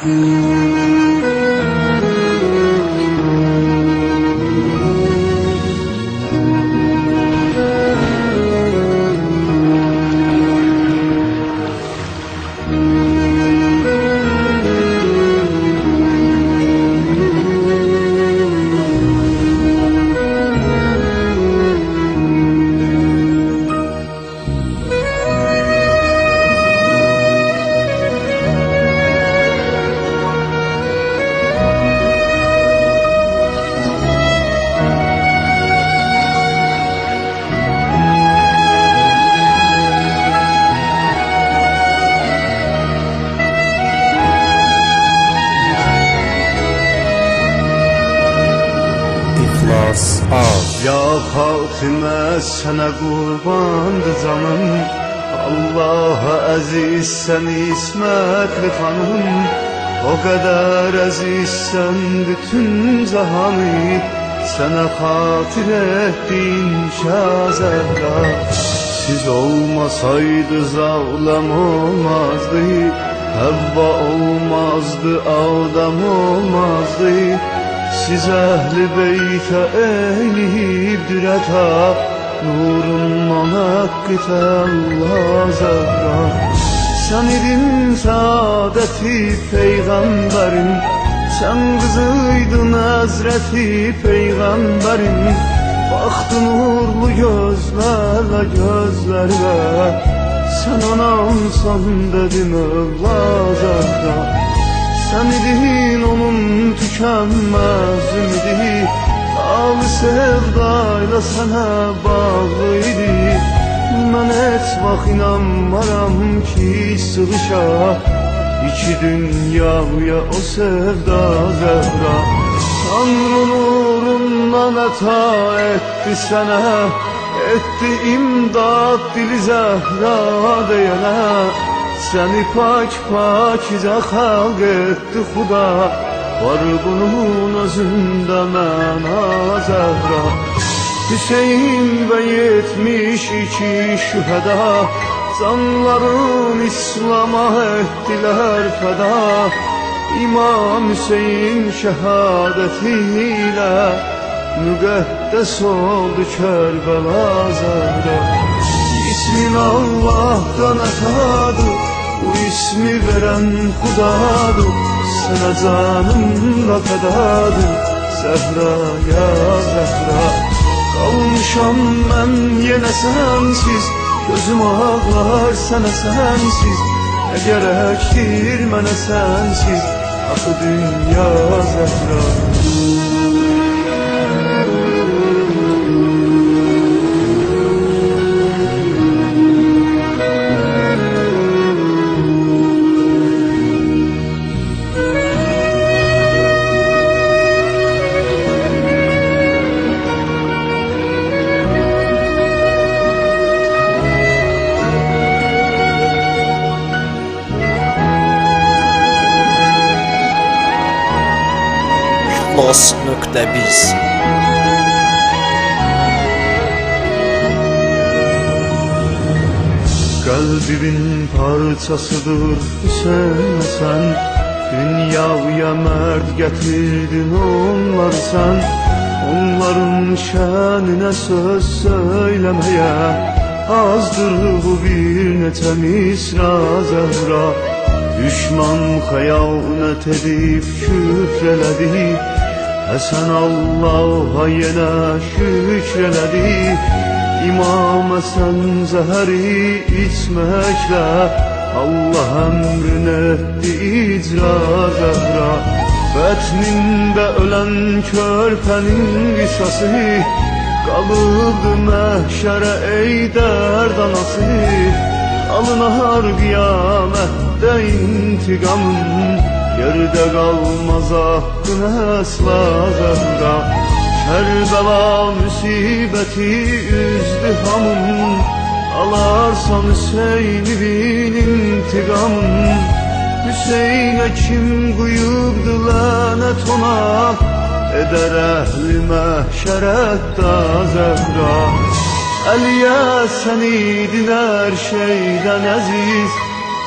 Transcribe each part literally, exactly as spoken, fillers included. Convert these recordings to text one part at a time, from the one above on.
Ya Fatime sana kurbandı canım, Allah'a aziz sen İsmetli hanım. O kadar azizsen bütün zahanı, sana hatir ettin Şah Zehra. Siz olmasaydınız ağlam olmazdı, Havva olmazdı, Adam olmazdı. Siz ehli beyte eyleyibdir ata, nurundan hakkı Allah Zehra. Sen idin saadeti peygamberin, sen kızıydın hazreti peygamberin. Baktın nurlu gözlerle gözlerle, sen anamsan dedim Allah Zehra. Sen idin onun tükenmez ümidi, al sevdayla sana bağlıydı. Ben et bak inanmaram ki sığışa, İki dünyaya o sevda Zehra. Tanrı nurundan ata etti sana, etti imdad dili Zehra diyene. Seni pak pakize halk etti Xuda, var bunun özünde məna Zehra. Hüseyin ve yetmiş iki şüheda, canların İslam'a ettiler feda. İmam Hüseyin şehadetiyle müqəddəs oldu Kərbela Zehra. İsmin Allah'tan atadı, bu ismi veren Xudadır. Sana canımla fedadır Zehra ya Zehra. Kalmışam ben yine sensiz, gözüm ağlar sana sensiz. Ne gerektir mənə sensiz, axı dünya Zehra. İxlas.biz Kalbimin parçasıdır Hüseyin sen, dünyaya mərd getirdin onlar sen. Onların şənine söz söylemeye, azdır bu bir neçə misra Zehra. Düşman xəyanət edib küfrələdi, Həsən Allah'a yenə şükr elədi. İmam Həsən zəhəri içməklə, Allah əmrin etdi icra Zehra. Bətnində ölən körpənin qisası, qalıbdı məhşərə ey dərd anası. Alınar qiyamətdə intiqamın, yerdə qalmaz haqqın əsla Zehra. Kərbela müsibəti üzdü hamın, alarsan Hüseyni'nin intiqamın. Hüseyn'e kim quyubdu lənət ona, edər əhli məhşərətdə Zehra. Əliyə sən idin hər şeydən əziz,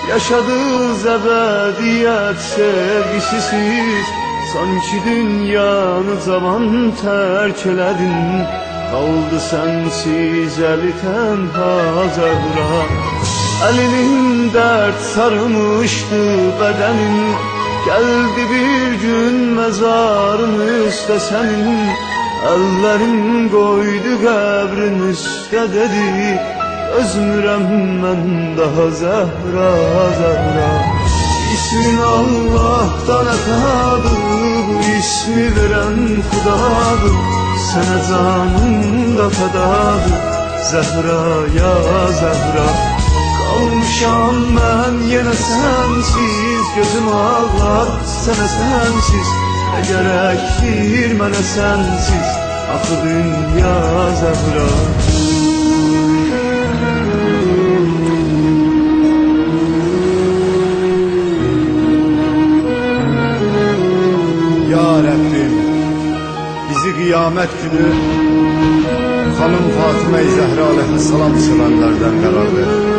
Yaşadığız ebediyet sevgisiz. Sanki dünyanı zaman terk eledin. Kaldı sensiz eli tenha Zehra. Elinin dert sarmıştı bedenin. Geldi bir gün mezarın üstte senin. Ellerin koydu qəbrin üstə dedi. Özmürəm mən daha Zəhra, Zəhra. İsmin Allah'tan atadır, bu ismi veren Xudadır. Sənə canım da fədadır, Zəhra ya Zəhra. Qalmışam mən yenə sənsiz, gözüm ağlar sənə sənsiz. Nə gərəkdir mənə sənsiz, axı dünya Zəhra. Ya Rəbbim, bizi qiyamət günü Xanım Fatimə-i Zəhra aleyhisselam sevənlərdən qərar ver.